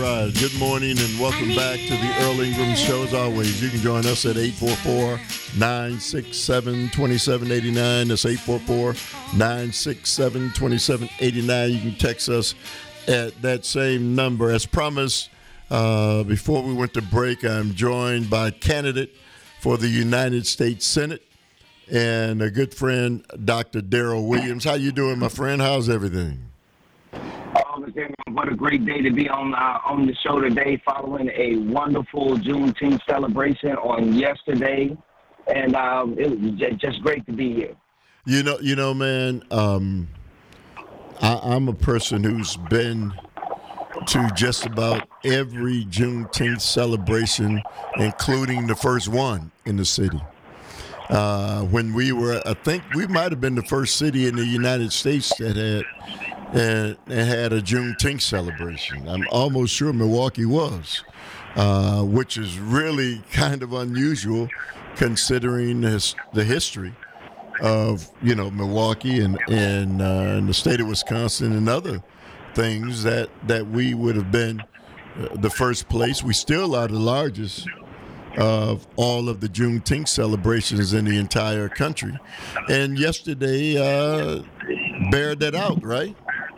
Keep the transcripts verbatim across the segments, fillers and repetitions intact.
right. Good morning and welcome back to the Earl Ingram Show. As always, you can join us at eight four four, nine six seven, two seven eight nine. That's eight four four, nine six seven, two seven eight nine. You can text us at that same number. As promised, uh, before we went to break, I'm joined by candidate for the United States Senate and a good friend, Doctor Darrell Williams. How you doing, my friend? How's everything? Oh, what a great day to be on uh, on the show today, following a wonderful Juneteenth celebration on yesterday, and um, it was j- just great to be here. You know, you know, man. Um, I, I'm a person who's been to just about every Juneteenth celebration, including the first one in the city. Uh, when we were, I think we might have been the first city in the United States that had and, and had a Juneteenth celebration. I'm almost sure Milwaukee was, uh, which is really kind of unusual considering his, the history of, you know, Milwaukee and, and, uh, and the state of Wisconsin and other things that, that we would have been the first place. We still are the largest of all of the Juneteenth celebrations in the entire country. And yesterday uh, bared that out, right?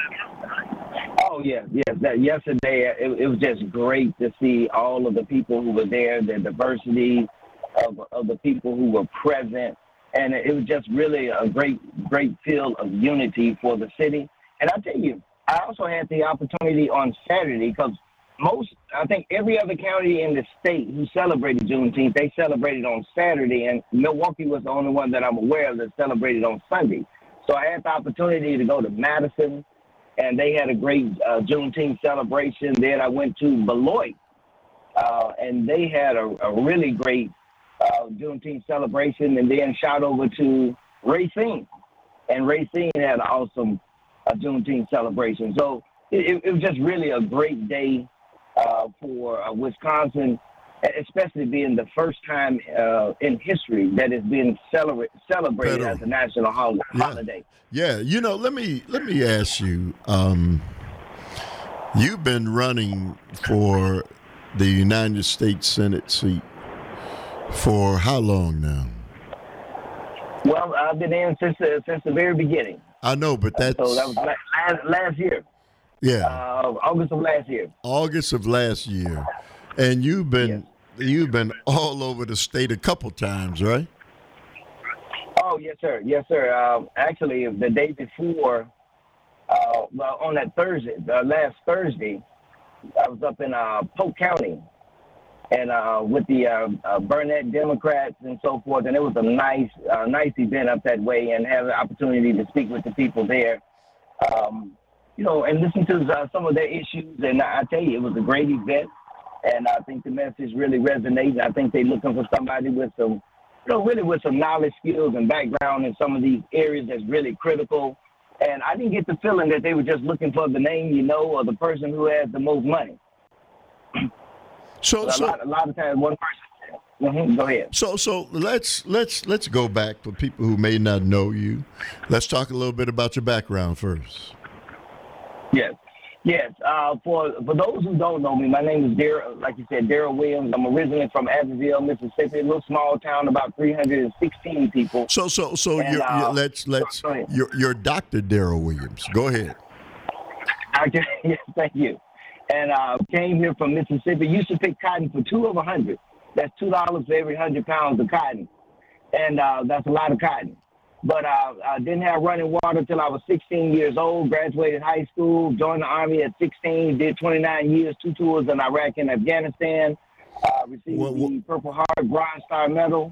Oh, yeah, yes. That yesterday, it, it was just great to see all of the people who were there, the diversity of, of the people who were present. And it was just really a great, great feel of unity for the city. And I tell you, I also had the opportunity on Saturday because most, I think every other county in the state who celebrated Juneteenth, they celebrated on Saturday, and Milwaukee was the only one that I'm aware of that celebrated on Sunday. So I had the opportunity to go to Madison, and they had a great uh, Juneteenth celebration. Then I went to Beloit, uh, and they had a, a really great uh, Juneteenth celebration, and then shot over to Racine, and Racine had an awesome uh, Juneteenth celebration. So it, it was just really a great day uh, for uh, Wisconsin, especially being the first time uh, in history that it's been celebra- celebrated Better. as a national hol- Yeah. holiday. Yeah, you know, let me let me ask you. Um, you've been running for the United States Senate seat for how long now? Well, I've been in since uh, since the very beginning. I know, but that's So that was la- last, last year, yeah, uh, August of last year. August of last year, and you've been you've been all over the state a couple times, right? Oh, yes, sir. Yes, sir. Um, actually, the day before, uh, well, on that Thursday, uh, last Thursday, I was up in uh, Polk County and uh, with the uh, uh, Burnett Democrats and so forth. And it was a nice, uh, nice event up that way, and have the opportunity to speak with the people there, um, you know, and listen to uh, some of their issues. And I tell you, it was a great event. And I think the message really resonates. I think they're looking for somebody with some, you know, really with some knowledge, skills, and background in some of these areas that's really critical. And I didn't get the feeling that they were just looking for the name, you know, or the person who has the most money. So, a, so lot, a lot of times, one person. Mm-hmm, go ahead. So, so let's let's let's go back for people who may not know you. Let's talk a little bit about your background first. Yes, yes. Uh, for for those who don't know me, my name is Darrell. Like you said, Darrell Williams. I'm originally from Abbeville, Mississippi, a little small town, about three hundred sixteen people. So, so, so And, you're, uh, you're, let's let's go ahead. you're, you're Doctor Darrell Williams. Go ahead. Okay, yes, thank you. And uh, came here from Mississippi. Used to pick cotton for two of a hundred. That's two dollars for every hundred pounds of cotton, and uh, that's a lot of cotton. But uh, I didn't have running water until I was sixteen years old. Graduated high school, joined the Army at sixteen. Did twenty-nine years, two tours in Iraq and Afghanistan. Uh, received What- what- the Purple Heart Bronze Star Medal.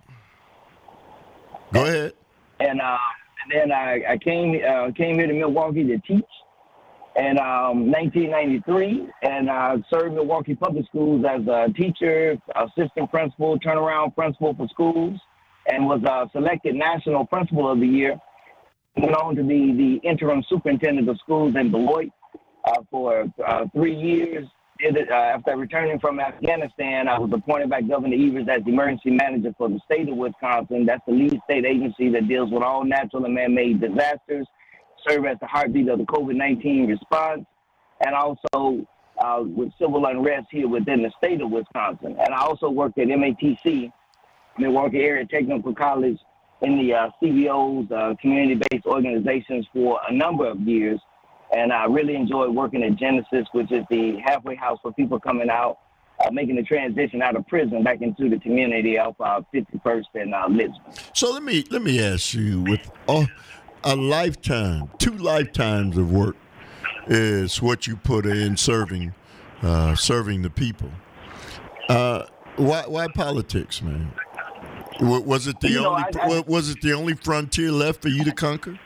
Go ahead. And, uh, and then I, I came uh, came here to Milwaukee to teach in um, nineteen ninety-three, and uh, served Milwaukee Public Schools as a teacher, assistant principal, turnaround principal for schools, and was uh, selected National Principal of the Year. Went on to be the interim superintendent of schools in Beloit uh, for uh, three years. Did it, uh, after returning from Afghanistan, I was appointed by Governor Evers as the emergency manager for the state of Wisconsin. That's the lead state agency that deals with all natural and man-made disasters. Serve as the heartbeat of the COVID nineteen response, and also uh, with civil unrest here within the state of Wisconsin. And I also worked at M A T C, Milwaukee Area Technical College, in the uh, C B Os, uh, community-based organizations, for a number of years. And I really enjoyed working at Genesis, which is the halfway house for people coming out, uh, making the transition out of prison back into the community of uh, fifty-first and uh, Lisbon. So let me let me ask you, with uh, a lifetime, two lifetimes of work is what you put in serving uh, serving the people. Uh, why why politics, man? Was it the you know, only I, I, was it the only frontier left for you to conquer?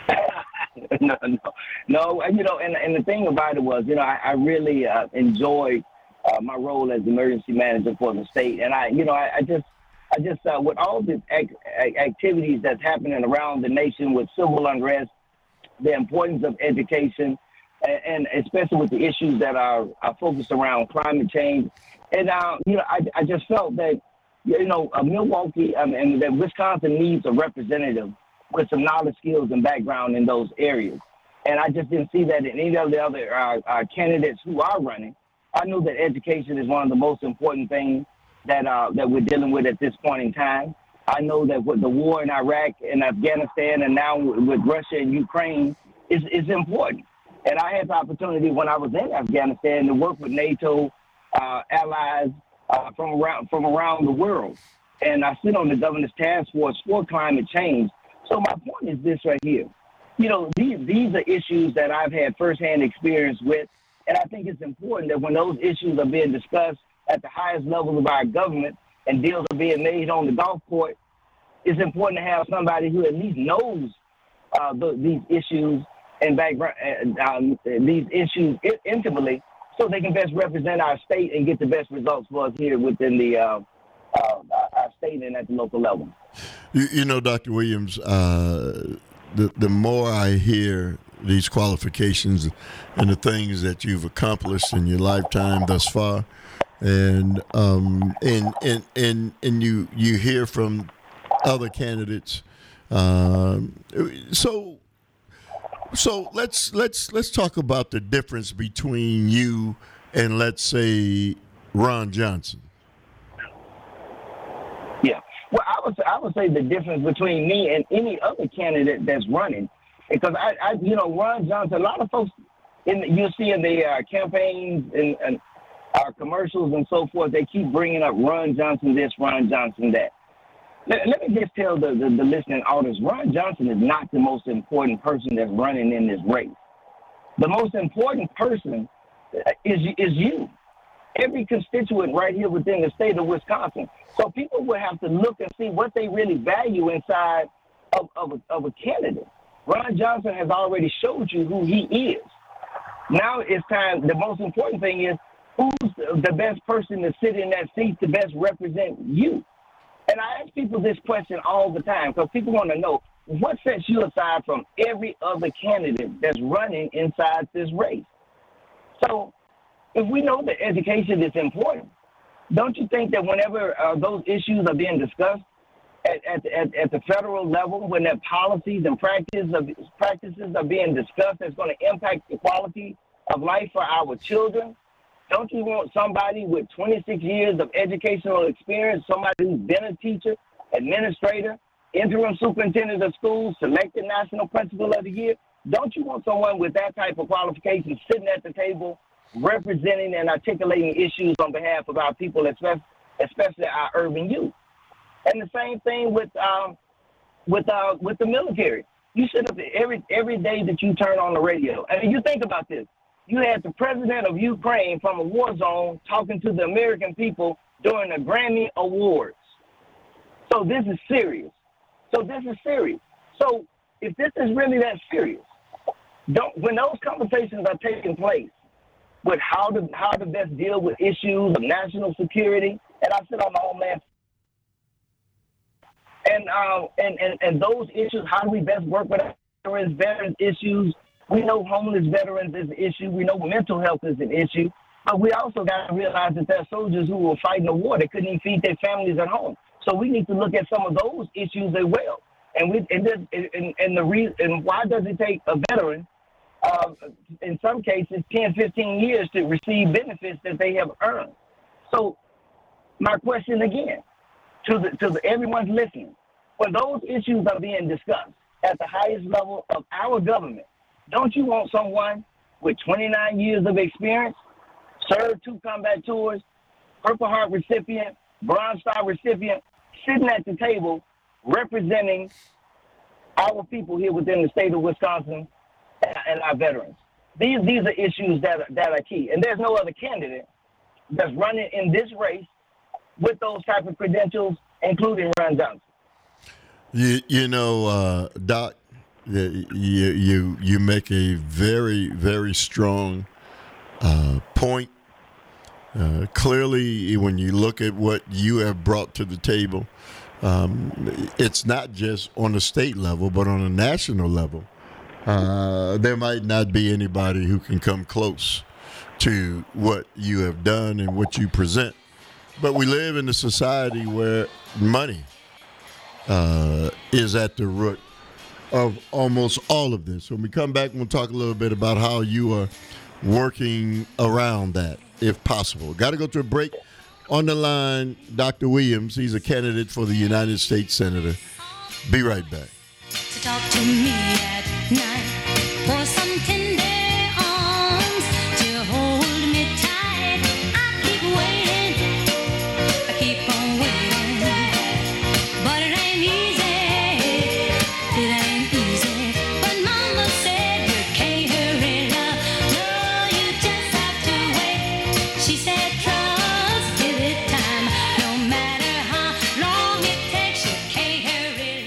no, no, no. You know, and and the thing about it was, you know, I, I really uh, enjoyed uh, my role as emergency manager for the state, and I, you know, I, I just, I just, uh, with all the ac- activities that's happening around the nation with civil unrest, the importance of education, and, and especially with the issues that are, are focused around climate change, and uh, you know, I, I just felt that, you know, uh, Milwaukee um, and that Wisconsin needs a representative with some knowledge, skills, and background in those areas. And I just didn't see that in any of the other uh, uh, candidates who are running. I knew that education is one of the most important things that uh, that we're dealing with at this point in time. I know that with the war in Iraq and Afghanistan and now with Russia and Ukraine is, is important. And I had the opportunity when I was in Afghanistan to work with NATO uh, allies uh, from around from around the world. And I sit on the governor's task force for climate change. So my point is this right here. You know, these, these are issues that I've had firsthand experience with, and I think it's important that when those issues are being discussed at the highest levels of our government and deals are being made on the golf court, it's important to have somebody who at least knows uh, the, these issues and background, uh, um, these issues intimately, so they can best represent our state and get the best results for us here within the uh, uh, our state and at the local level. You, you know, Doctor Williams, uh, the the more I hear these qualifications and the things that you've accomplished in your lifetime thus far, and um, and and and and you you hear from other candidates, um, so so let's let's let's talk about the difference between you and, let's say, Ron Johnson. Yeah. Well, I would I would say the difference between me and any other candidate that's running, because I, I you know, Ron Johnson. A lot of folks in the, you see in the uh, campaigns and, and our commercials and so forth, they keep bringing up Ron Johnson this, Ron Johnson that. Let, let me just tell the, the, the listening audience, Ron Johnson is not the most important person that's running in this race. The most important person is is you. Every constituent right here within the state of Wisconsin. So people will have to look and see what they really value inside of, of, a, of a candidate. Ron Johnson has already showed you who he is. Now it's time, the most important thing is who's the best person to sit in that seat to best represent you. And I ask people this question all the time because people want to know what sets you aside from every other candidate that's running inside this race. So if we know that education is important, don't you think that whenever uh, those issues are being discussed at, at, at, at the federal level, when their policies and practice of, practices are being discussed that's going to impact the quality of life for our children, don't you want somebody with twenty-six years of educational experience, somebody who's been a teacher, administrator, interim superintendent of schools, selected national principal of the year? Don't you want someone with that type of qualification sitting at the table representing and articulating issues on behalf of our people, especially, especially our urban youth? And the same thing with um, with uh, with the military. You sit up every every day that you turn on the radio. I mean, you think about this. You had the president of Ukraine from a war zone talking to the American people during the Grammy Awards. So this is serious. So this is serious. So if this is really that serious, don't when those conversations are taking place with how to how to best deal with issues of national security, and I sit on the Homeland, and uh, and and and those issues, how do we best work with veterans, veterans issues? We know homeless veterans is an issue. We know mental health is an issue. But we also got to realize that there are soldiers who were fighting the war. They couldn't even feed their families at home. So we need to look at some of those issues as well. And we and, this, and, and the reason and why does it take a veteran uh, in some cases, ten, fifteen years to receive benefits that they have earned. So my question again, to the to the everyone's listening, when those issues are being discussed at the highest level of our government, don't you want someone with twenty-nine years of experience, served two combat tours, Purple Heart recipient, Bronze Star recipient, sitting at the table representing our people here within the state of Wisconsin and, and our veterans? These these are issues that are, that are key, and there's no other candidate that's running in this race with those type of credentials, including Ron Johnson. You you know, uh, Doc, you you you make a very very strong uh, point. Uh, clearly, when you look at what you have brought to the table, um, it's not just on the state level, but on a national level. Uh, there might not be anybody who can come close to what you have done and what you present. But we live in a society where money uh, is at the root of almost all of this. When we come back, we'll talk a little bit about how you are working around that, if possible. Got to go to a break. On the line, Doctor Williams. He's a candidate for the United States Senator. Be right back. To talk to me at night for some tender arms to hold me tight. I keep waiting, I keep on waiting, but it ain't easy, it ain't easy. But Mama said you can't hurry love, no, you just have to wait. She said trust, give it time, no matter how long it takes, you can't hurry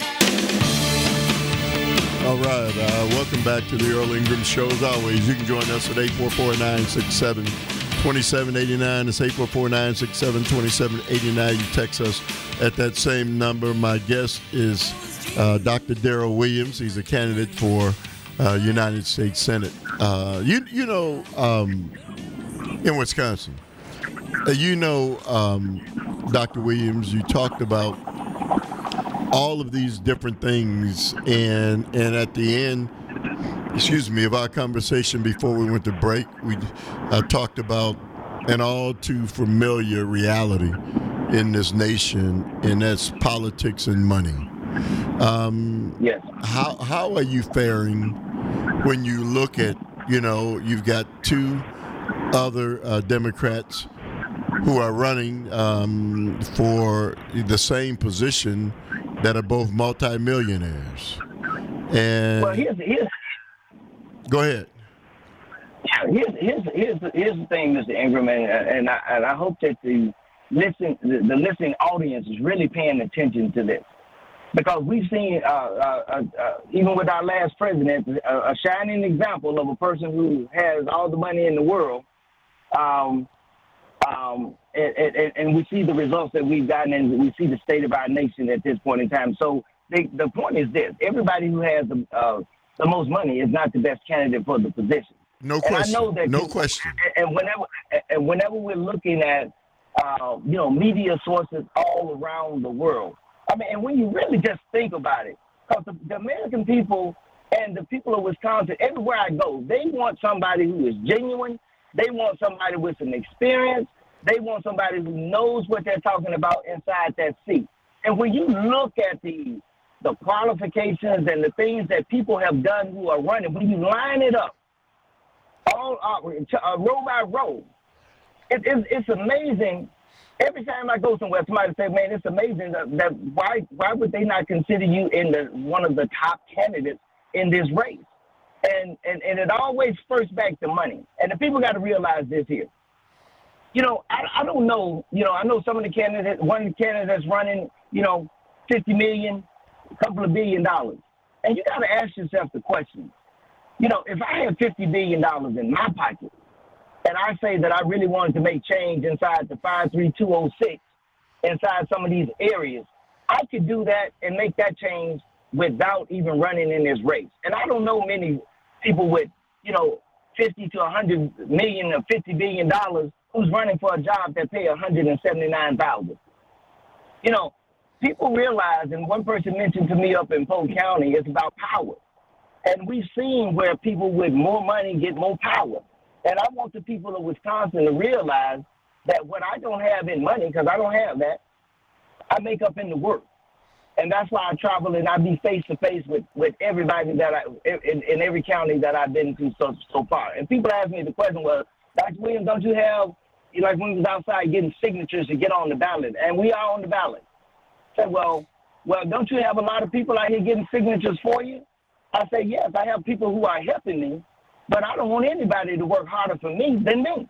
love. All right, uh, welcome back to the Earl Ingram Show. As always, you can join us at eight four four, nine six seven, two seven eight nine. It's eight four four, nine six seven, two seven eight nine. You text us at that same number. My guest is uh, Doctor Darrell Williams. He's a candidate for uh, United States Senate. Uh, you you know, um, in Wisconsin, uh, you know, um, Doctor Williams, you talked about all of these different things, and and at the end, excuse me, of our conversation before we went to break, we uh, talked about an all too familiar reality in this nation, and that's politics and money. Um, Yes. How how are you faring when you look at, you know, you've got two other uh, Democrats who are running um, for the same position that are both multimillionaires? And Well, here's here's go ahead. here's here's here's the, here's the thing, Mister Ingram, and, and I and I hope that the listen the, the listening audience is really paying attention to this, because we've seen uh, uh, uh, uh, even with our last president a, a shining example of a person who has all the money in the world. Um, Um, and, and, and we see the results that we've gotten, and we see the state of our nation at this point in time. So they, the point is this: everybody who has the, uh, the most money is not the best candidate for the position. No And question. I know that no question. And whenever, and whenever we're looking at, uh, you know, media sources all around the world, I mean, and when you really just think about it, because the, the American people and the people of Wisconsin, everywhere I go, they want somebody who is genuine. They want somebody with some experience. They want somebody who knows what they're talking about inside that seat. And when you look at the the qualifications and the things that people have done who are running, when you line it up, all uh, uh, row by row, it, it, it's amazing. Every time I go somewhere, somebody say, "Man, it's amazing that, that why why would they not consider you in the one of the top candidates in this race?" And, and and it always first back to money. And the people got to realize this here. You know, I, I don't know. You know, I know some of the candidates, one of the candidates running, you know, fifty million, a couple of billion dollars. And you got to ask yourself the question, you know, if I had fifty billion dollars in my pocket and I say that I really wanted to make change inside the five three two oh six, inside some of these areas, I could do that and make that change without even running in this race. And I don't know many people with, you know, fifty to one hundred million or fifty billion dollars who's running for a job that pay one hundred seventy-nine thousand dollars. You know, people realize, and one person mentioned to me up in Polk County, it's about power. And we've seen where people with more money get more power. And I want the people of Wisconsin to realize that what I don't have in money, because I don't have that, I make up in the work. And that's why I travel and I be face to face with with everybody that I in, in every county that I've been to so so far. And people ask me the question, well, Doctor Williams, don't you have, like when we was outside getting signatures to get on the ballot, and we are on the ballot. I said, well, well, don't you have a lot of people out here getting signatures for you? I say, yes, I have people who are helping me, but I don't want anybody to work harder for me than me.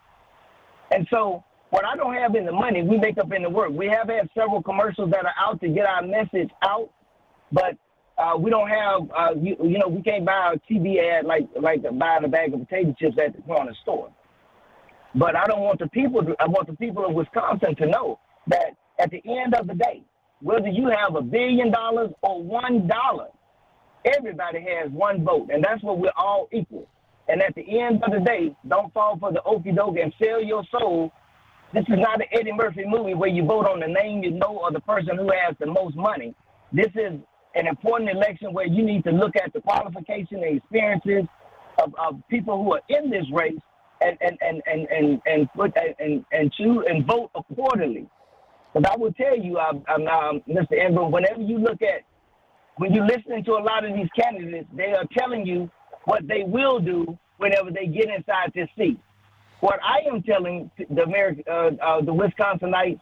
And so what I don't have in the money, we make up in the work. We have had several commercials that are out to get our message out, but uh, we don't have, uh, you, you know, we can't buy a T V ad like like buying a bag of potato chips at the corner store. But I don't want the people to, I want the people of Wisconsin to know that at the end of the day, whether you have a billion dollars or one dollar, everybody has one vote, and that's what we're all equal. And at the end of the day, don't fall for the okie doke and sell your soul. This is not an Eddie Murphy movie where you vote on the name you know or the person who has the most money. This is an important election where you need to look at the qualification and experiences of, of people who are in this race and and and and and and, put, and, and choose and vote accordingly. Because I will tell you, I'm, I'm, um, Mister Ingram, whenever you look at, when you're listening to a lot of these candidates, they are telling you what they will do whenever they get inside this seat. What I am telling the America, uh, uh, the Wisconsinites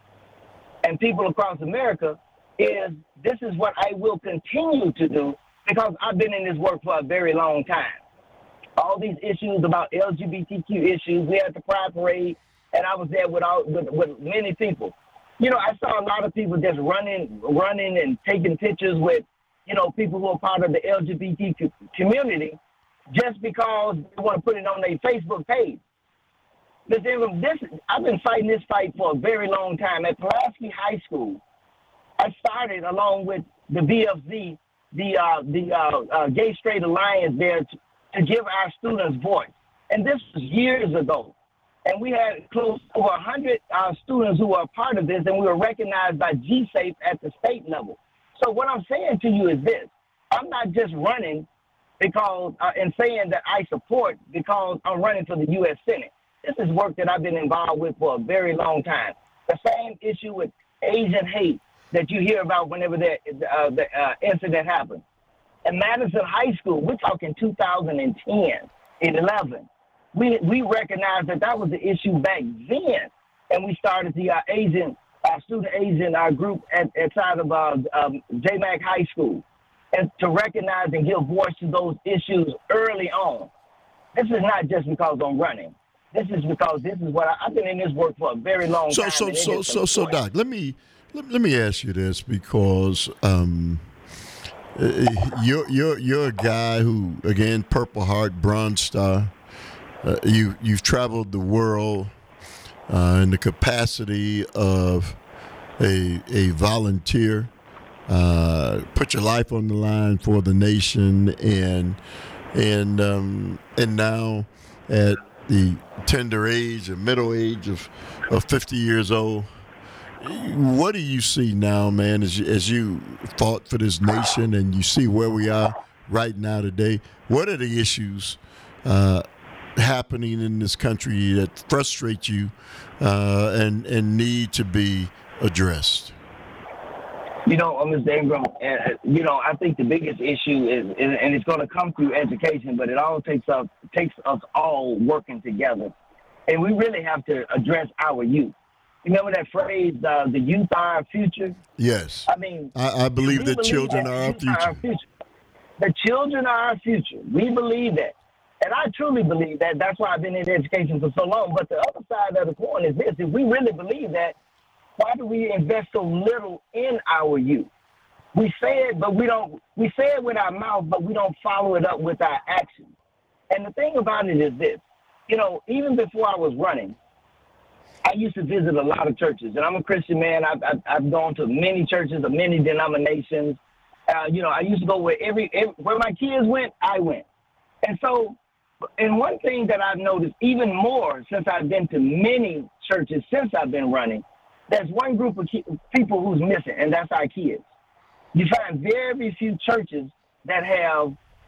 and people across America is this is what I will continue to do because I've been in this work for a very long time. All these issues about L G B T Q issues, we had the Pride Parade, and I was there with, all, with, with many people. You know, I saw a lot of people just running, running and taking pictures with, you know, people who are part of the L G B T Q community just because they want to put it on their Facebook page. This, I've been fighting this fight for a very long time. At Pulaski High School, I started along with the V F Z, the uh, the uh, uh, Gay Straight Alliance there to, to give our students voice. And this was years ago. And we had close to over one hundred uh, students who were a part of this, and we were recognized by G SAFE at the state level. So what I'm saying to you is this. I'm not just running because uh, and saying that I support because I'm running for the U S Senate. This is work that I've been involved with for a very long time. The same issue with Asian hate that you hear about whenever the, uh, the uh, incident happens. At Madison High School, we're talking two thousand ten and eleven. We we recognized that that was the issue back then, and we started the uh, Asian, uh, student Asian uh, group at, at side of uh, um, J MAC High School, and to recognize and give voice to those issues early on. This is not just because I'm running. This is because this is what I, I've been in this work for a very long so, time. So, so, so, so, so, Doc, let me let, let me ask you this because um, you're you're you're a guy who, again, Purple Heart, Bronze Star. Uh, you you've traveled the world uh, in the capacity of a a volunteer. Uh, put your life on the line for the nation, and and um, and now at the tender age or middle age of, of fifty years old, what do you see now, man, as you, as you fought for this nation and you see where we are right now today? What are the issues uh, happening in this country that frustrate you uh, and, and need to be addressed? You know, Mister Ingram, uh, you know, I think the biggest issue is, and and it's going to come through education, but it all takes us takes us all working together, and we really have to address our youth. You remember that phrase, uh, "The youth are our future"? Yes. I mean, I, I believe that believe children that are our future. are our future. The children are our future. We believe that, and I truly believe that. That's why I've been in education for so long. But the other side of the coin is this: if we really believe that, why do we invest so little in our youth? We say it, but we don't. We say it with our mouth, but we don't follow it up with our actions. And the thing about it is this: you know, even before I was running, I used to visit a lot of churches, and I'm a Christian man. I've I've, I've gone to many churches of many denominations. Uh, you know, I used to go where every, every where my kids went, I went. And so, and one thing that I've noticed even more since I've been to many churches since I've been running. There's one group of ki- people who's missing, and that's our kids. You find very few churches that have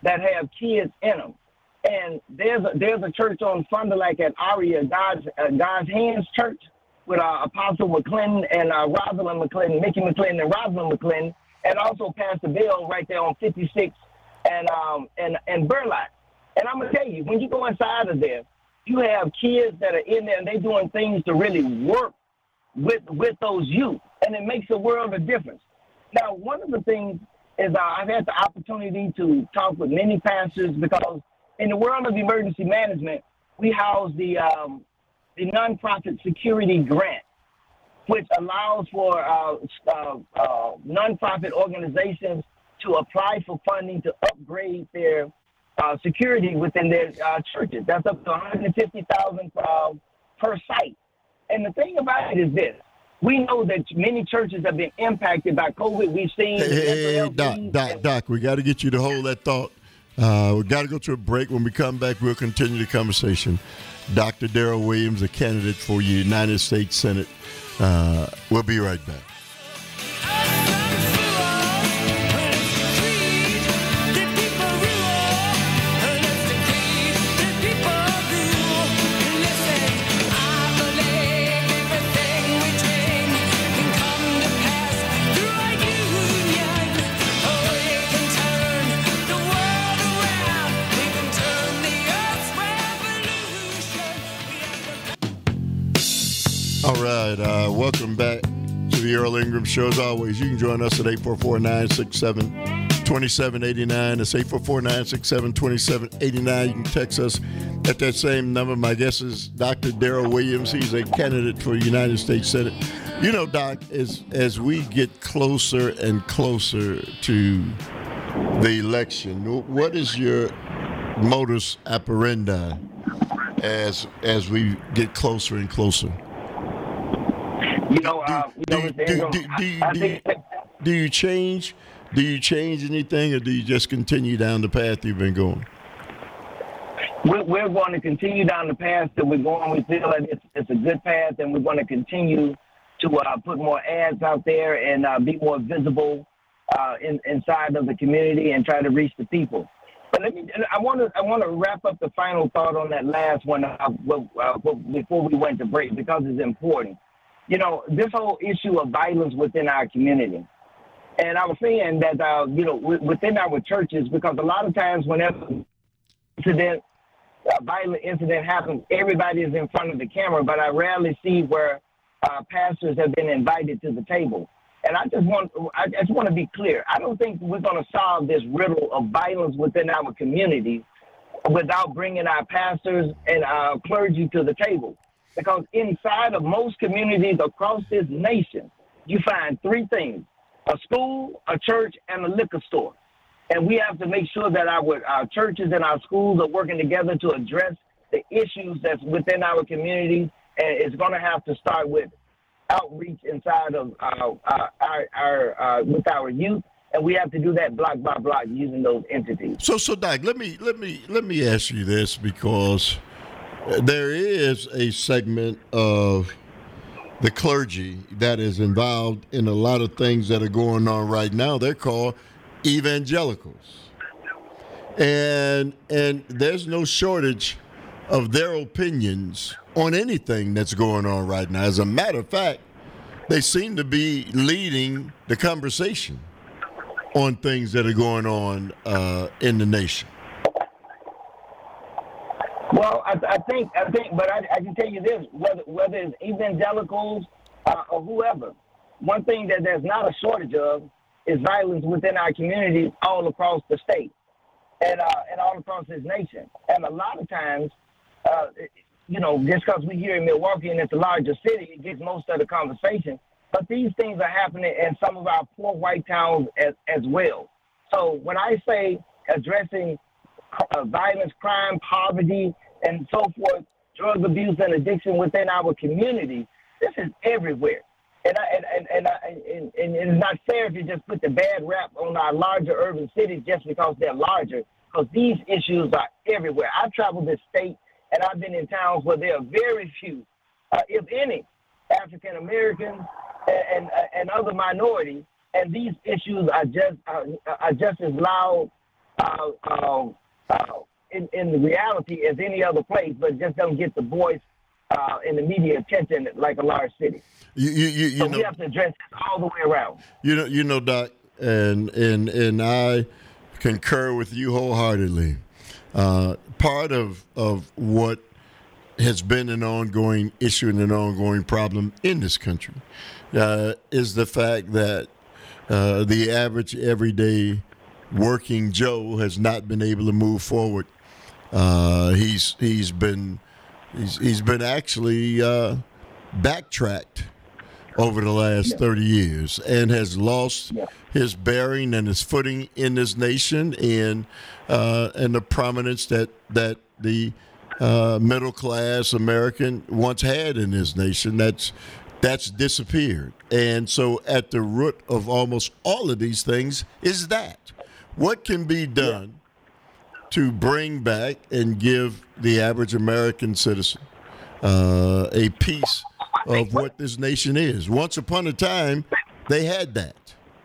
that have kids in them. And there's a, there's a church on Fond du Lac at Aria, God's, uh, God's Hands Church, with uh, Apostle McClinton and uh, Rosalind McClinton, Mickey McClinton and Rosalind McClinton, and also Pastor Bill right there on fifty-six and um and, and Burleigh. And I'm going to tell you, when you go inside of there, you have kids that are in there and they're doing things to really work with with those youth, and it makes a world of difference. Now, one of the things is uh, I've had the opportunity to talk with many pastors because in the world of emergency management, we house the um, the nonprofit security grant, which allows for uh, uh, uh, nonprofit organizations to apply for funding to upgrade their uh, security within their uh, churches. That's up to one hundred fifty thousand dollars uh, per site. And the thing about it is this. We know that many churches have been impacted by COVID. We've seen... Hey, hey, hey Doc, Doc, Doc, we got to get you to hold that thought. Uh, we got to go to a break. When we come back, we'll continue the conversation. Doctor Darrell Williams, a candidate for United States Senate. Uh, we'll be right back. All right, uh, welcome back to the Earl Ingram Show. As always, you can join us at eight four four, nine six seven, two seven eight nine. That's eight four four, nine six seven, two seven eight nine. You can text us at that same number. My guest is Doctor Darrell Williams. He's a candidate for the United States Senate. You know, Doc, as, as we get closer and closer to the election, what is your modus operandi as as we get closer and closer? You know, uh, you know, do, do, do, do, you- I do, think you- do you change? Do you change anything, or do you just continue down the path you've been going? we're, we're going to continue down the path that we're going. We feel that it's, it's a good path, and we're going to continue to uh, put more ads out there and uh, be more visible uh, in, inside of the community and try to reach the people. But let me, I want to, I want to wrap up the final thought on that last one uh, uh, before we went to break, because it's important. You know, this whole issue of violence within our community. And I was saying that, uh, you know, w- within our churches, because a lot of times whenever incident, a violent incident happens, everybody is in front of the camera, but I rarely see where uh, pastors have been invited to the table. And I just want, I just want to be clear. I don't think we're going to solve this riddle of violence within our community without bringing our pastors and our clergy to the table. Because inside of most communities across this nation, you find three things: a school, a church, and a liquor store. And we have to make sure that our, our churches and our schools are working together to address the issues that's within our communities. And it's going to have to start with outreach inside of our, our, our, our uh, with our youth. And we have to do that block by block using those entities. So, so Doc, let me let me let me ask you this, because there is a segment of the clergy that is involved in a lot of things that are going on right now. They're called evangelicals. And and there's no shortage of their opinions on anything that's going on right now. As a matter of fact, they seem to be leading the conversation on things that are going on uh, in the nation. Well, I, I think, I think, but I, I can tell you this: whether whether it's evangelicals uh, or whoever, one thing that there's not a shortage of is violence within our communities all across the state and uh, and all across this nation. And a lot of times, uh, you know, just because we here in Milwaukee and it's a larger city, it gets most of the conversation. But these things are happening in some of our poor white towns as, as well. So when I say addressing uh, violence, crime, poverty, and so forth, drug abuse and addiction within our community, this is everywhere. And, I, and, and, and, I, and, and it's not fair to just put the bad rap on our larger urban cities just because they're larger, because these issues are everywhere. I've traveled this state, and I've been in towns where there are very few, uh, if any, African Americans and, and, and other minorities, and these issues are just uh, are just as loud uh, uh, uh, in, in the reality as any other place, but just don't get the voice uh, and the media attention like a large city. You, you, you, you so know, we have to address this all the way around. You know, you know, Doc, and and and I concur with you wholeheartedly. Uh, part of of what has been an ongoing issue and an ongoing problem in this country uh, is the fact that uh, the average everyday working Joe has not been able to move forward. Uh, he's he's been he's he's been actually uh, backtracked over the last yeah. thirty years and has lost yeah. his bearing and his footing in this nation and uh, and the prominence that that the uh, middle class American once had in this nation. That's that's disappeared. And so at the root of almost all of these things is that. What can be done yeah. to bring back and give the average American citizen uh, a piece of what this nation is? Once upon a time, they had that.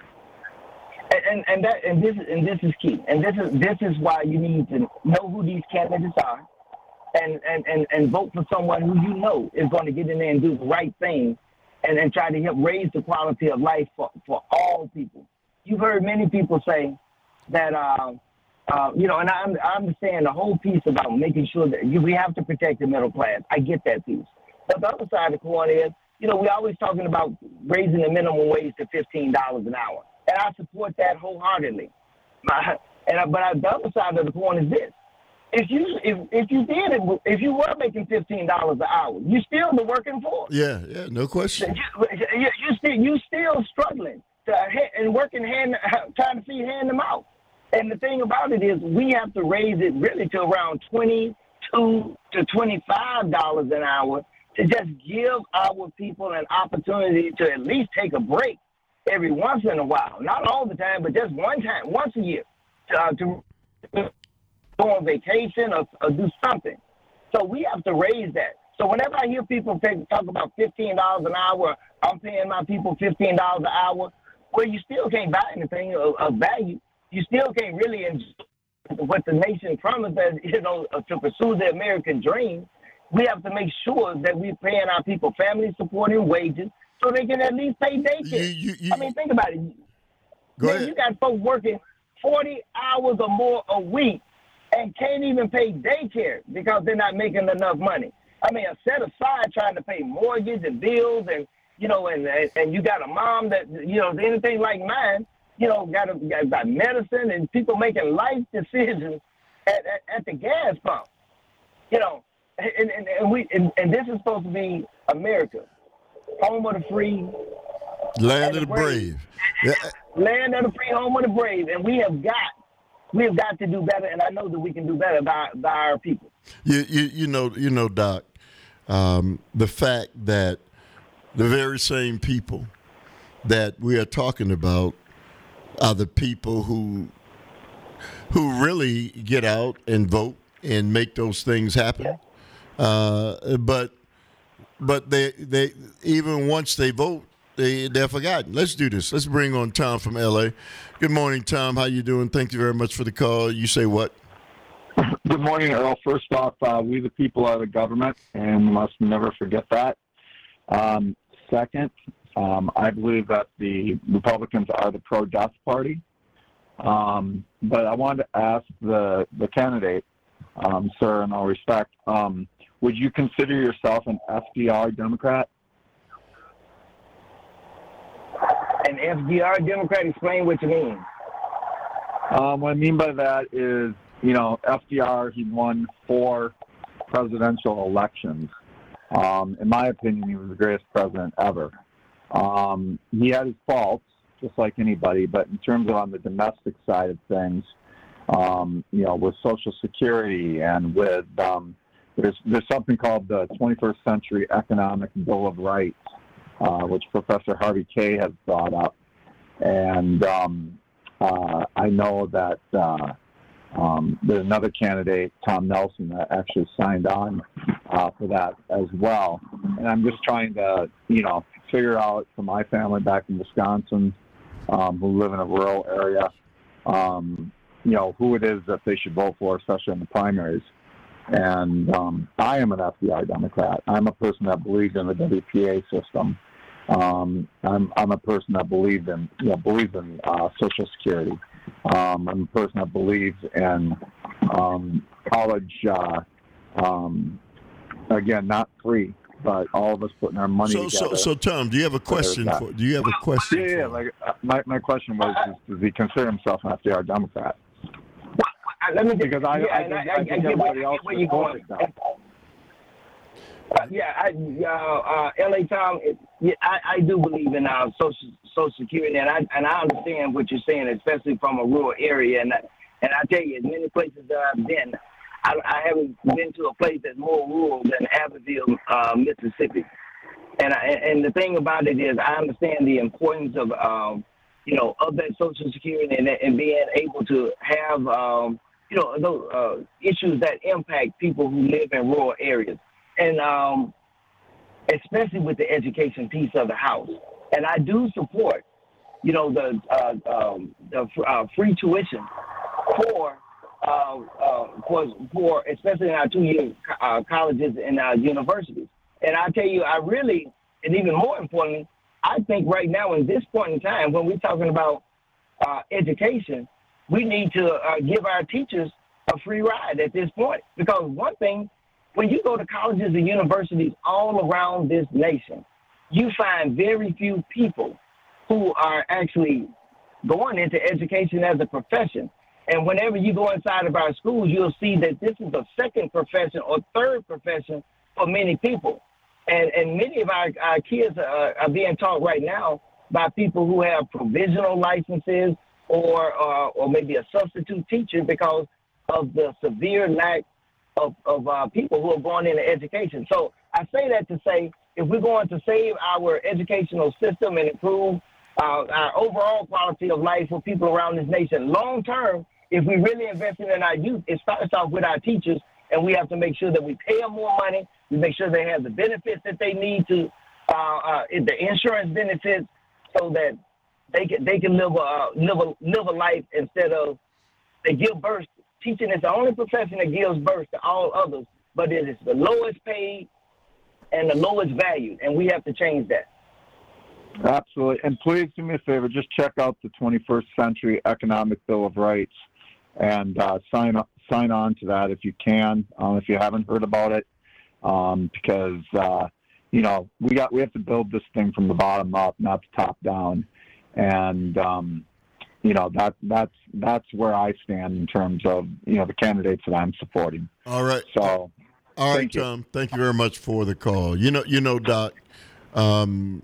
And, and, and that and this and this is key. And this is this is why you need to know who these candidates are, and and, and, and vote for someone who you know is going to get in there and do the right thing, and, and try to help raise the quality of life for, for all people. You've heard many people say that, uh, uh, you know, and I, I understand the whole piece about making sure that you, we have to protect the middle class. I get that piece. But the other side of the coin is, you know, we're always talking about raising the minimum wage to fifteen dollars an hour. And I support that wholeheartedly. My, and I, but I, the other side of the coin is this. If you if, if you did it, if you were making fifteen dollars an hour, you still the working force. Yeah, yeah, no question. You, you, you, still, you still struggling to, and working hand, trying to feed hand to mouth. And the thing about it is we have to raise it really to around twenty-two to twenty-five dollars an hour to just give our people an opportunity to at least take a break every once in a while. Not all the time, but just one time, once a year, uh, to go on vacation or, or do something. So we have to raise that. So whenever I hear people take, talk about fifteen dollars an hour, I'm paying my people fifteen dollars an hour, well, you still can't buy anything of, of value. You still can't really enjoy what the nation promised us, you know, to pursue the American dream. We have to make sure that we're paying our people family supporting wages so they can at least pay daycare. You, you, you, I mean, think about it. Go Man, ahead. You got folks working forty hours or more a week and can't even pay daycare because they're not making enough money. I mean, set aside trying to pay mortgage and bills and, you know, and and you got a mom that, you know, anything like mine, you know, got, a, got, got medicine and people making life decisions at, at, at the gas pump, you know. And, and, and we and, and this is supposed to be America, home of the free, land of the brave, brave. land of the free, home of the brave. And we have got, we have got to do better. And I know that we can do better by by our people. You you, you know you know Doc, um, the fact that the very same people that we are talking about are the people who who really get out and vote and make those things happen. Yeah. Uh, but but they they even once they vote, they they're forgotten. Let's do this. Let's bring on Tom from L A. Good morning, Tom. How you doing? Thank you very much for the call. You say what? Good morning, Earl. First off, uh, we the people are the government, and we must never forget that. Um, second, um, I believe that the Republicans are the pro-death party. Um, but I wanted to ask the the candidate, um, sir, in all respect, um, would you consider yourself an F D R Democrat? An F D R Democrat? Explain what you mean. Um, what I mean by that is, you know, F D R, he won four presidential elections. Um, in my opinion, he was the greatest president ever. Um, he had his faults, just like anybody, but in terms of on the domestic side of things, um, you know, with Social Security and with, um, there's, there's something called the twenty-first Century Economic Bill of Rights, uh, which Professor Harvey Kaye has brought up. And um, uh, I know that uh, um, there's another candidate, Tom Nelson, that actually signed on uh, for that as well. And I'm just trying to, you know, figure out for my family back in Wisconsin, um, who live in a rural area, um, you know, who it is that they should vote for, especially in the primaries. And um, I am an F D R Democrat. I'm a person that believes in the W P A system. Um, I'm, I'm a person that believes in, you know, believes in uh, Social Security. Um, I'm a person that believes in um, college, uh, um, again, not free, but all of us putting our money so, together. So, so Tom, do you have a question? For, do you have a question? Yeah, yeah. For like uh, my my question was, is, does he consider himself an F D R Democrat? Let me just, Because I, yeah, I, and think, I, I, I, think I get everybody where, else where is you're going. now. Uh, yeah, I, uh, uh, L A Tom, it, yeah, I, I do believe in uh, social Social Security, and I and I understand what you're saying, especially from a rural area. And I, and I tell you, as many places that I've been, I, I haven't been to a place that's more rural than Abbeville, uh, Mississippi. And I, and the thing about it is, I understand the importance of um, you know of that Social Security and, and being able to have um, you know those uh, issues that impact people who live in rural areas. And um, especially with the education piece of the house. And I do support, you know, the, uh, um, the uh, free tuition for, uh, uh, for, for especially in our two-year uh, colleges and our universities. And I tell you, I really, and even more importantly, I think right now in this point in time, when we're talking about uh, education, we need to uh, give our teachers a free ride at this point. Because one thing, when you go to colleges and universities all around this nation, you find very few people who are actually going into education as a profession. And whenever you go inside of our schools, you'll see that this is a second profession or third profession for many people. And and many of our, our kids are, are being taught right now by people who have provisional licenses or uh, or maybe a substitute teacher because of the severe lack of, of uh, people who are going into education. So I say that to say, if we're going to save our educational system and improve uh, our overall quality of life for people around this nation, long term, if we really invest in our youth, it starts off with our teachers, and we have to make sure that we pay them more money. We make sure they have the benefits that they need to, uh, uh, the insurance benefits, so that they can they can live a live a live a life instead of they give birth. Teaching is the only profession that gives birth to all others, but it is the lowest paid and the lowest valued, and we have to change that. Absolutely. And please do me a favor, just check out the twenty-first Century Economic Bill of Rights and uh, sign up, sign on to that if you can, um, if you haven't heard about it, um, because, uh, you know, we got we have to build this thing from the bottom up, not the top down. And, um, you know, that that's that's where I stand in terms of, you know, the candidates that I'm supporting. All right. So, all right, thank you. Tom. Thank you very much for the call. You know, you know, Doc. Um,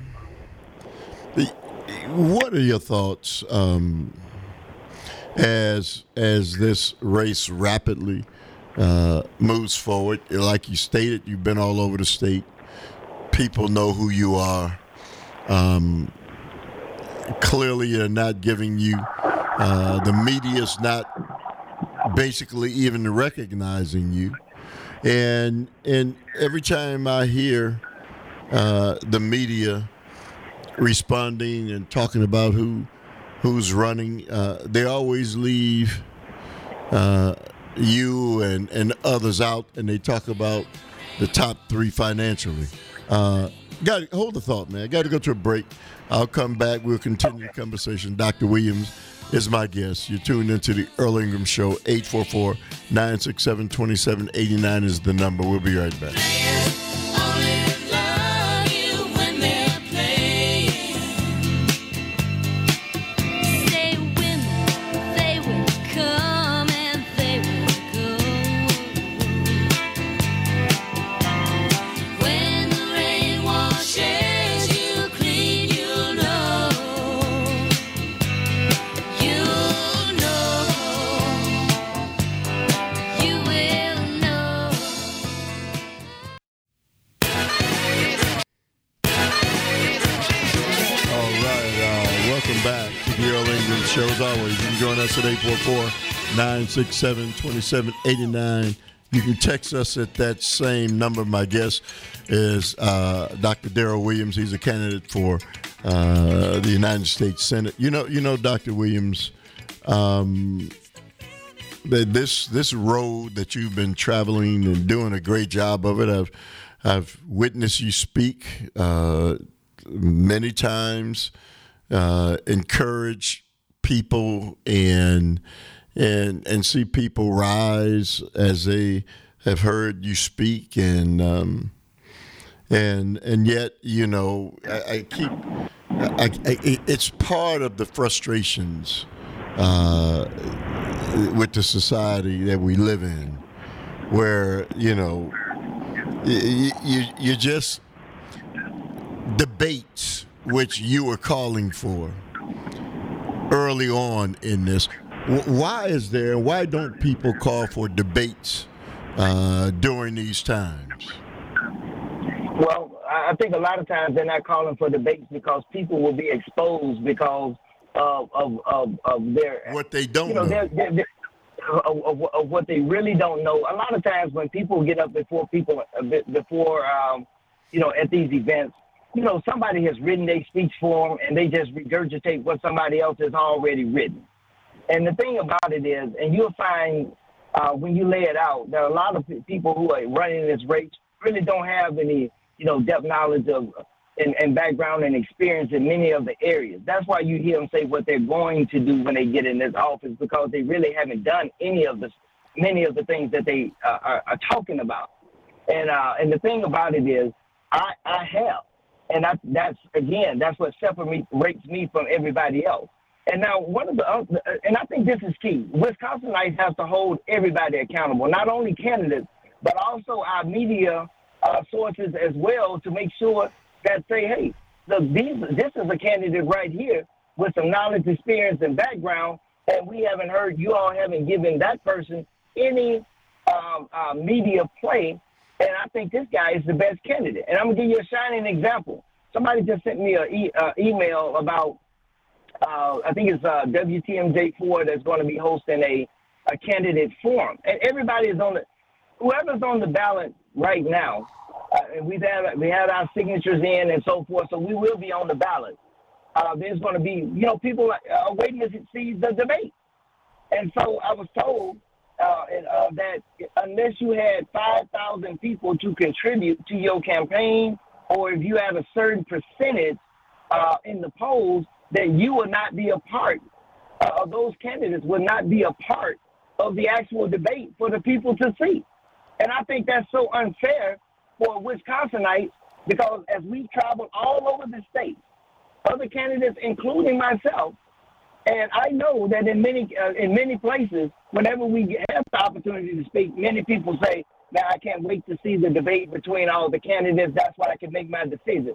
what are your thoughts um, as as this race rapidly uh, moves forward? Like you stated, you've been all over the state. People know who you are. Um, clearly, they're not giving you. Uh, the media's not basically even recognizing you. And and every time I hear uh, the media responding and talking about who who's running, uh, they always leave uh, you and, and others out, and they talk about the top three financially. Uh, got to hold the thought, man. Got to go to a break. I'll come back. We'll continue the conversation. Doctor Williams is my guest. You're tuned into the Earl Ingram Show. eight four four, nine six seven, two seven eight nine is the number. We'll be right back. Show as always. You can join us at eight four four, nine six seven, two seven eight nine. You can text us at that same number. My guest is uh, Doctor Darrell Williams. He's a candidate for uh, the United States Senate. You know, you know, Doctor Williams, um, that this this road that you've been traveling and doing a great job of it. I've I've witnessed you speak uh, many times, uh, encourage people and and and see people rise as they have heard you speak, and um, and and yet you know I, I keep I, I, it's part of the frustrations uh, with the society that we live in, where you know you you, you just debates which you were calling for early on in this. Why is there? Why don't people call for debates uh, during these times? Well, I think a lot of times they're not calling for debates because people will be exposed because of of, of, of their what they don't you know, know. They're, they're, they're, of, of, of what they really don't know. A lot of times when people get up before people before um, you know at these events, you know somebody has written their speech for them and they just regurgitate what somebody else has already written. And the thing about it is, and you'll find uh, when you lay it out, that a lot of people who are running this race really don't have any, you know, depth knowledge of and, and background and experience in many of the areas. That's why you hear them say what they're going to do when they get in this office, because they really haven't done any of the many of the things that they uh, are, are talking about. And uh, and the thing about it is, I, I have, and I, that's again, that's what separates me from everybody else. And now, one of the, uh, and I think this is key, Wisconsinites have to hold everybody accountable, not only candidates, but also our media uh, sources as well, to make sure that say, hey, look, these, this is a candidate right here with some knowledge, experience, and background, and we haven't heard, you all haven't given that person any um, uh, media play, and I think this guy is the best candidate. And I'm going to give you a shining example. Somebody just sent me an e- uh, email about Uh, I think it's uh, W T M J four that's going to be hosting a, a candidate forum. And everybody is on the, whoever's on the ballot right now, uh, and we've had, we had our signatures in and so forth, so we will be on the ballot. Uh, there's going to be, you know, people are waiting to see the debate. And so I was told uh, uh, that unless you had five thousand people to contribute to your campaign, or if you have a certain percentage uh, in the polls, that you will not be a part uh, of those candidates, will not be a part of the actual debate for the people to see. And I think that's so unfair for Wisconsinites, because as we travel all over the state, other candidates, including myself, and I know that in many uh, in many places, whenever we get, have the opportunity to speak, many people say, "Man, I can't wait to see the debate between all the candidates. That's why I can make my decision."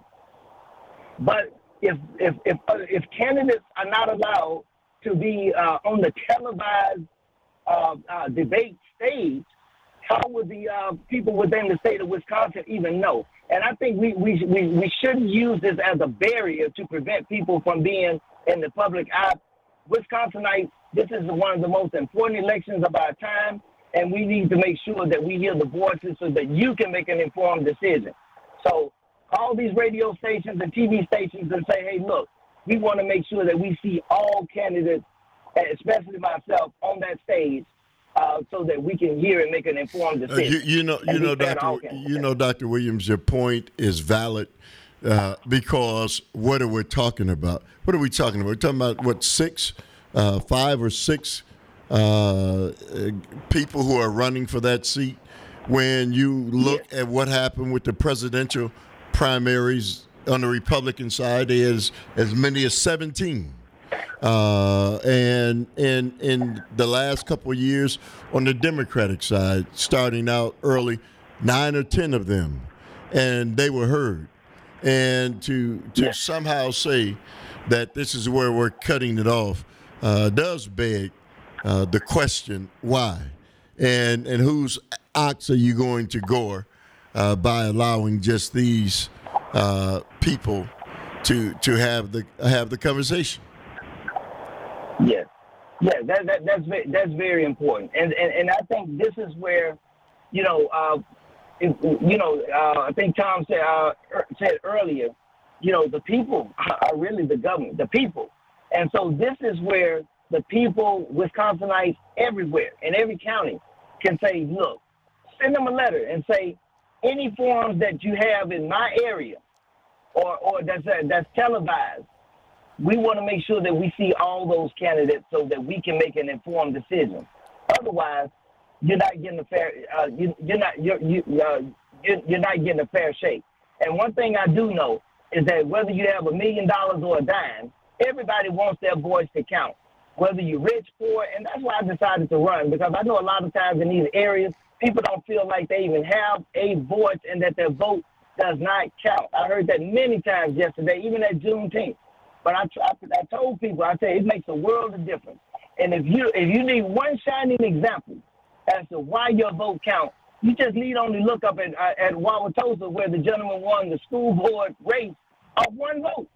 But If if if uh, if candidates are not allowed to be uh, on the televised uh, uh, debate stage, how would the uh, people within the state of Wisconsin even know? And I think we we we we shouldn't use this as a barrier to prevent people from being in the public eye. Wisconsinites, this is one of the most important elections of our time, and we need to make sure that we hear the voices so that you can make an informed decision. So call these radio stations and T V stations and say, hey, look, we want to make sure that we see all candidates, especially myself, on that stage, uh, so that we can hear and make an informed decision. Uh, you, you know, you know, Doctor You know, Doctor Williams, your point is valid uh, because what are we talking about? What are we talking about? We're talking about, what, six, uh, five or six uh, people who are running for that seat. When you look yeah. at what happened with the presidential primaries on the Republican side, there's as many as seventeen. Uh, and in in the last couple of years on the Democratic side, starting out early, nine or ten of them, and they were heard. And to to yeah. somehow say that this is where we're cutting it off uh, does beg uh, the question, why? And and whose ox are you going to gore uh, by allowing just these uh, people to to have the have the conversation? Yes, yeah, that, that that's very, that's very important, and, and and I think this is where, you know, uh, if, you know, uh, I think Tom said uh, said earlier, you know, the people are really the government, the people, and so this is where the people, Wisconsinites everywhere in every county, can say, look, send them a letter and say, any forums that you have in my area or, or that's, that's televised, we want to make sure that we see all those candidates so that we can make an informed decision. Otherwise, you're not getting a fair. Uh, you, you're not. You're you, uh, you're, you're not getting a fair shake. And one thing I do know is that whether you have a million dollars or a dime, everybody wants their voice to count. Whether you're rich, poor, and that's why I decided to run, because I know a lot of times in these areas, people don't feel like they even have a voice and that their vote does not count. I heard that many times yesterday, even at Juneteenth. But I, I, I told people, I said, it makes a world of difference. And if you if you need one shining example as to why your vote counts, you just need only look up at uh, at Wauwatosa, where the gentleman won the school board race of one vote.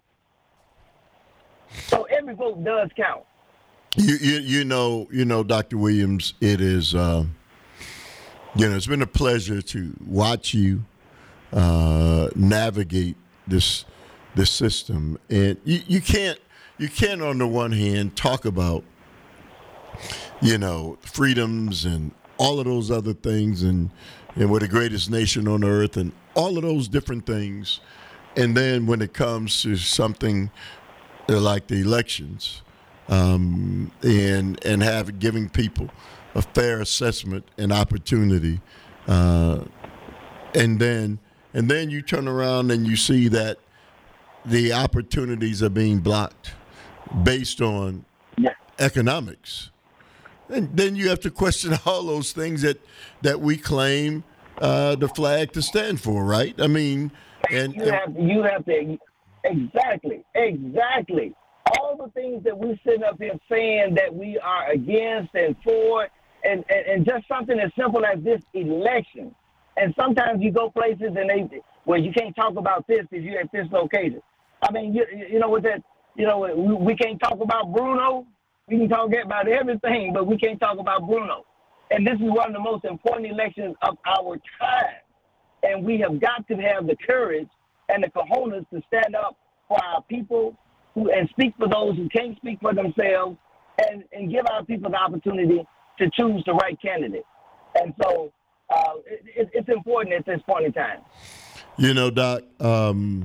So every vote does count. You you, you know you know Doctor Williams, it is uh, you know it's been a pleasure to watch you uh, navigate this this system, and you, you can't you can't on the one hand talk about you know freedoms and all of those other things, and and we're the greatest nation on earth, and all of those different things, and then when it comes to something like the elections, um, and and have giving people a fair assessment and opportunity, uh, and then and then you turn around and you see that the opportunities are being blocked based on Yeah. economics. And then you have to question all those things that, that we claim uh, the flag to stand for, right? I mean, and, You have you have to exactly, exactly. All the things that we sit up here saying that we are against and for, and, and, and just something as simple as this election. And sometimes you go places and they where you can't talk about this if you're at this location. I mean, you, you know what that, you know, we, we can't talk about Bruno. We can talk about everything, but we can't talk about Bruno. And this is one of the most important elections of our time. And we have got to have the courage and the cojones to stand up for our people who, and speak for those who can't speak for themselves, and, and give our people the opportunity to choose the right candidate. And so uh, it, it's important at this point in time. You know, Doc, um,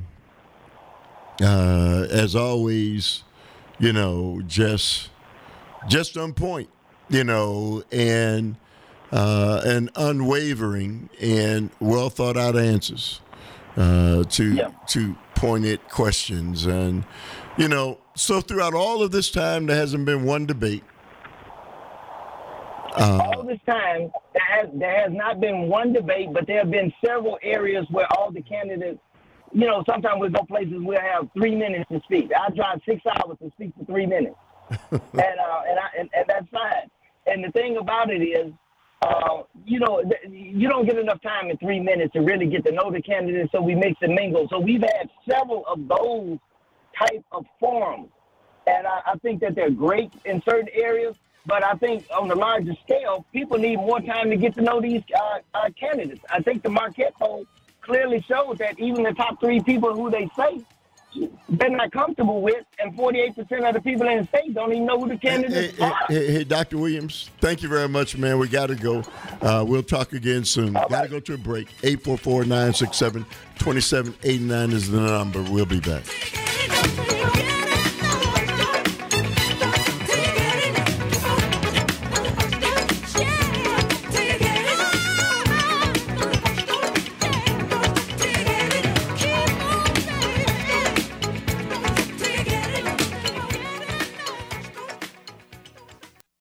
uh, as always, you know, just just on point, you know, and uh, and unwavering and well thought out answers uh, to Yeah. to pointed questions, and you know, so throughout all of this time, there hasn't been one debate. all this time, there has, there has not been one debate, but there have been several areas where all the candidates, you know, sometimes we go places we'll have three minutes to speak. I drive six hours to speak for three minutes, and uh, and, I, and and that's fine. And the thing about it is, uh, you know, th- you don't get enough time in three minutes to really get to know the candidates. So we mix and mingle. So we've had several of those type of forums, and I, I think that they're great in certain areas. But I think on the larger scale, people need more time to get to know these uh, uh, candidates. I think the Marquette poll clearly showed that even the top three people who they say they're not comfortable with, and forty-eight percent of the people in the state don't even know who the candidates hey, are. Hey, hey, hey, Doctor Williams, thank you very much, man. We got to go. Uh, we'll talk again soon. Got to right. go to a break. eight four four, nine six seven, two seven eight nine is the number. We'll be back.